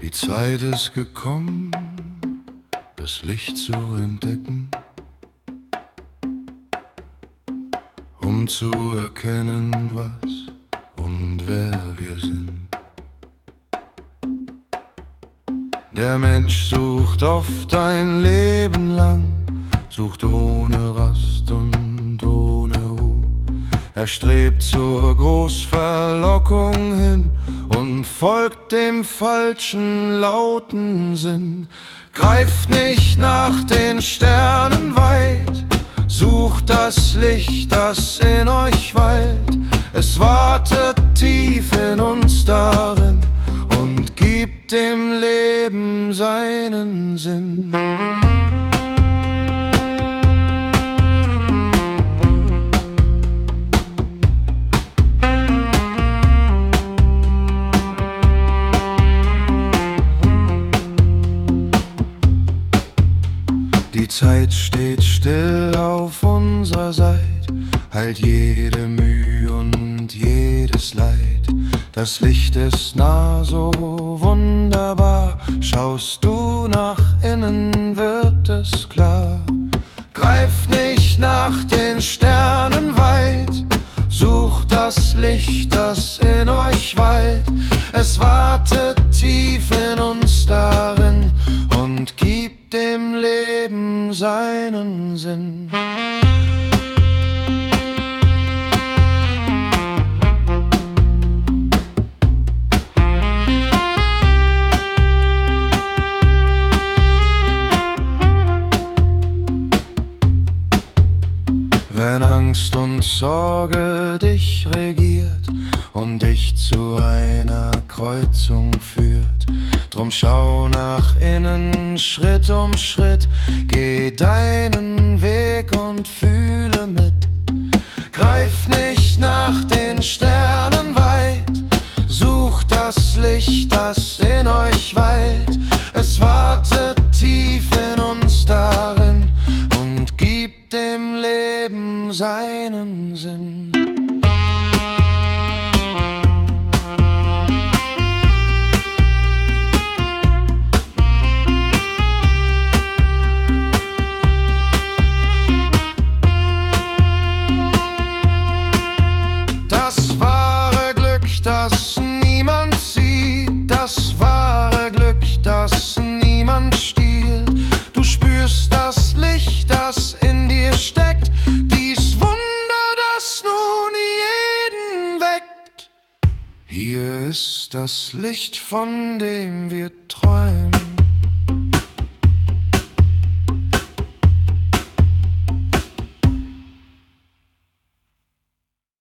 Die Zeit ist gekommen, das Licht zu entdecken, um zu erkennen, was und wer wir sind. Der Mensch sucht oft ein Leben lang, sucht ohne Rast und ohne Ruhe. Er strebt zur Großverlockung hin und folgt dem falschen, lauten Sinn. Greift nicht nach den Sternen weit, sucht das Licht, das in euch weilt. Es wartet tief in uns darin und gibt dem Leben seinen Sinn. Die Zeit steht still auf unserer Seite, heilt jede Mühe und jedes Leid. Das Licht ist nah, so wunderbar. Schaust du nach innen, wird es klar. Greift nicht nach den Sternen weit, sucht das Licht, das in euch weilt. Es wartet tief in uns darin und gibt dem Leben seinen Sinn. Wenn Angst und Sorge dich regiert und dich zu einer Kreuzung führt, drum schau nach innen, Schritt um Schritt, geh deinen Weg und fühle mit. Greif nicht nach den Sternen weit, sucht das Licht, das in euch weilt. Es wartet tief in uns darin und gibt dem Leben seinen Sinn. Das wahre Glück, das niemand sieht, das wahre Glück, das niemand stiehlt. Du spürst das Licht, das in dir steckt, dies Wunder, das nun jeden weckt. Hier ist das Licht, von dem wir träumen.